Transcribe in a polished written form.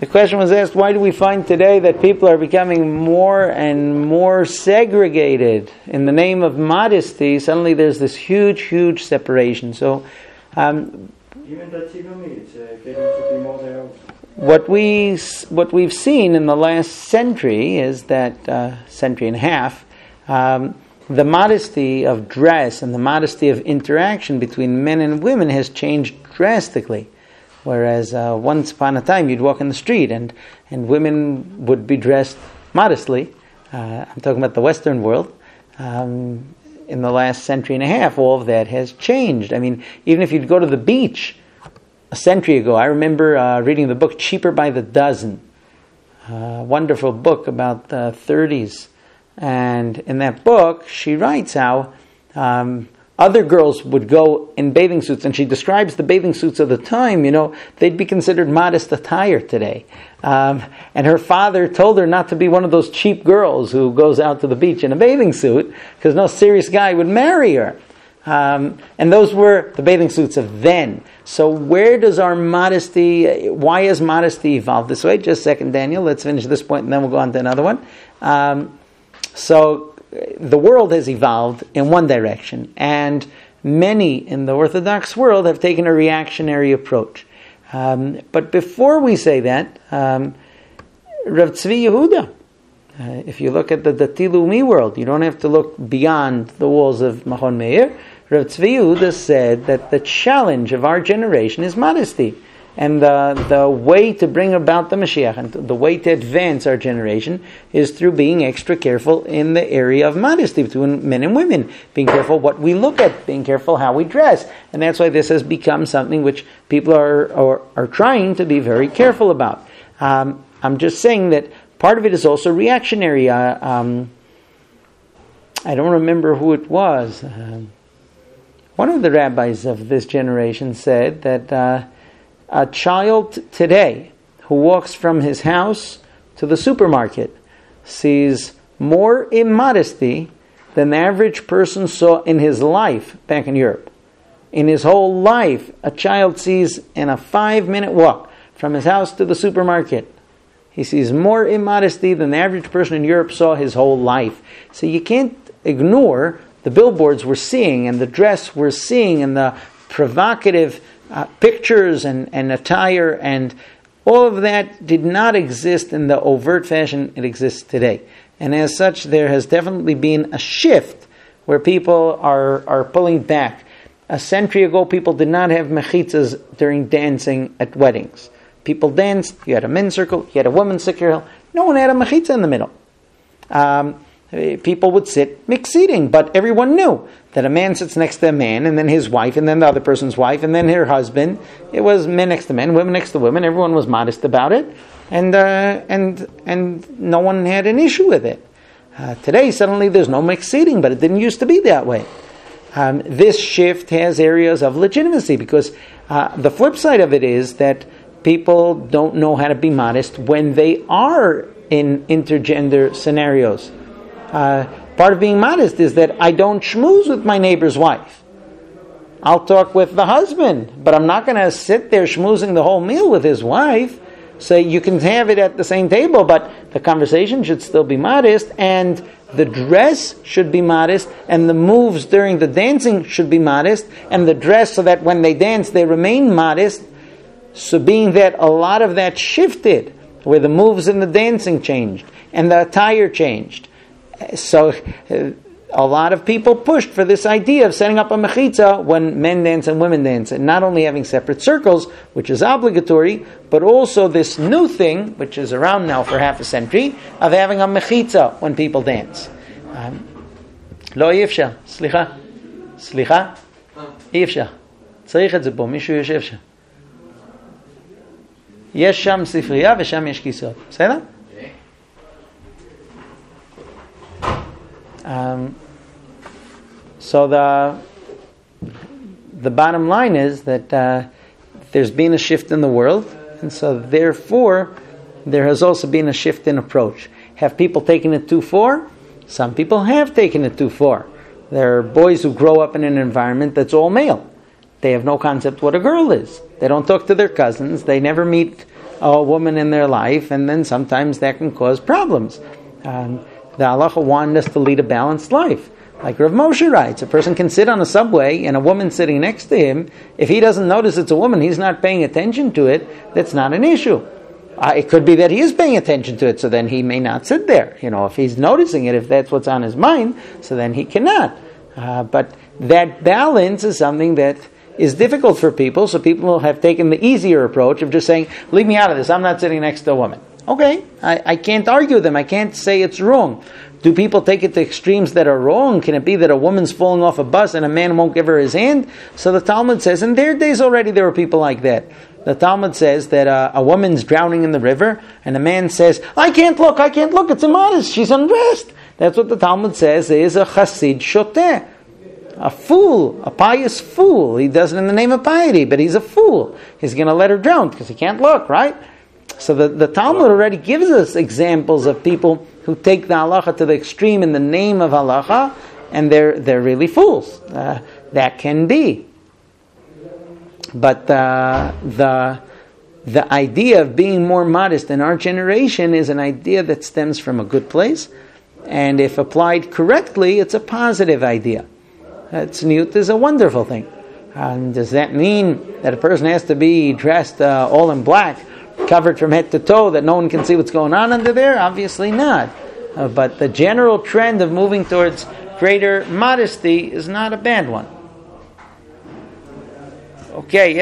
The question was asked, why do we find today that people are becoming more and more segregated in the name of modesty? Suddenly there's this huge, huge separation. So, even the Tigumi, it's getting to be more there. what we've seen in the last century is that, century and a half, the modesty of dress and the modesty of interaction between men and women has changed drastically. Whereas once upon a time you'd walk in the street and women would be dressed modestly. I'm talking about the Western world. In the last century and a half, all of that has changed. I mean, even if you'd go to the beach a century ago, I remember reading the book Cheaper by the Dozen. A wonderful book about the 30s. And in that book, she writes how other girls would go in bathing suits, and she describes the bathing suits of the time. They'd be considered modest attire today. And her father told her not to be one of those cheap girls who goes out to the beach in a bathing suit, because no serious guy would marry her. And those were the bathing suits of then. So where does our modesty, why has modesty evolved this way? Just a second, Daniel. Let's finish this point and then we'll go on to another one. So the world has evolved in one direction, and many in the Orthodox world have taken a reactionary approach. But before we say that, Rav Tzvi Yehuda, if you look at the Dati Leumi world, you don't have to look beyond the walls of Machon Meir. Rav Tzvi Yehuda said that the challenge of our generation is modesty. And the way to bring about the Mashiach and the way to advance our generation is through being extra careful in the area of modesty between men and women. Being careful what we look at, being careful how we dress. And that's why this has become something which people are trying to be very careful about. I'm just saying that part of it is also reactionary. I don't remember who it was. One of the rabbis of this generation said that a child today who walks from his house to the supermarket sees more immodesty than the average person saw in his life back in Europe. In his whole life, a child sees in a 5-minute walk from his house to the supermarket, he sees more immodesty than the average person in Europe saw his whole life. So you can't ignore the billboards we're seeing and the dress we're seeing and the provocative pictures and attire, and all of that did not exist in the overt fashion it exists today. And as such, there has definitely been a shift where people are pulling back. A century ago, people did not have mechitzas during dancing at weddings. People danced, you had a men's circle, you had a women's circle, no one had a mechitza in the middle. People would sit mixed seating, but everyone knew that a man sits next to a man, and then his wife, and then the other person's wife, and then her husband. It was men next to men, women next to women. Everyone was modest about it, and no one had an issue with it. Today, suddenly there's no mixed seating, but it didn't used to be that way. This shift has areas of legitimacy, because the flip side of it is that people don't know how to be modest when they are in intergender scenarios. Part of being modest is that I don't schmooze with my neighbor's wife. I'll talk with the husband, but I'm not going to sit there schmoozing the whole meal with his wife. So you can have it at the same table, but the conversation should still be modest, and the dress should be modest, and the moves during the dancing should be modest, and the dress so that when they dance they remain modest. So being that a lot of that shifted, where the moves in the dancing changed, and the attire changed. So a lot of people pushed for this idea of setting up a mechitza when men dance and women dance, and not only having separate circles, which is obligatory, but also this new thing, which is around now for half a century, of having a mechitza when people dance. Lo yifsha, slicha, yifsha. צריך את זה פה, מישהו יושב שם. יש שם ספרייה ושם יש כיסאות. בסדר? So the bottom line is that there's been a shift in the world, and so therefore there has also been a shift in approach. Have people taken it too far? Some people have taken it too far. There are boys who grow up in an environment that's all male. They have no concept what a girl is. They don't talk to their cousins. They never meet a woman in their life, and then sometimes that can cause problems. The halacha wanted us to lead a balanced life. Like Rav Moshe writes, a person can sit on a subway and a woman sitting next to him. If he doesn't notice it's a woman, he's not paying attention to it, that's not an issue. It could be that he is paying attention to it, so then he may not sit there. If he's noticing it, if that's what's on his mind, so then he cannot. But that balance is something that is difficult for people, so people have taken the easier approach of just saying, leave me out of this, I'm not sitting next to a woman. Okay, I can't argue with them, I can't say it's wrong. Do people take it to extremes that are wrong? Can it be that a woman's falling off a bus and a man won't give her his hand? So the Talmud says, in their days already there were people like that. The Talmud says that a woman's drowning in the river and a man says, I can't look, it's immodest, she's undressed. That's what the Talmud says is a chassid shoteh. A fool, a pious fool. He does it in the name of piety, but he's a fool. He's going to let her drown because he can't look, right? So the Talmud already gives us examples of people who take the halacha to the extreme in the name of halacha, and they're really fools. That can be. But the idea of being more modest in our generation is an idea that stems from a good place, and if applied correctly, it's a positive idea. Tzniut is a wonderful thing. Does that mean that a person has to be dressed all in black, covered from head to toe, that no one can see what's going on under there? Obviously not. But the general trend of moving towards greater modesty is not a bad one. Okay.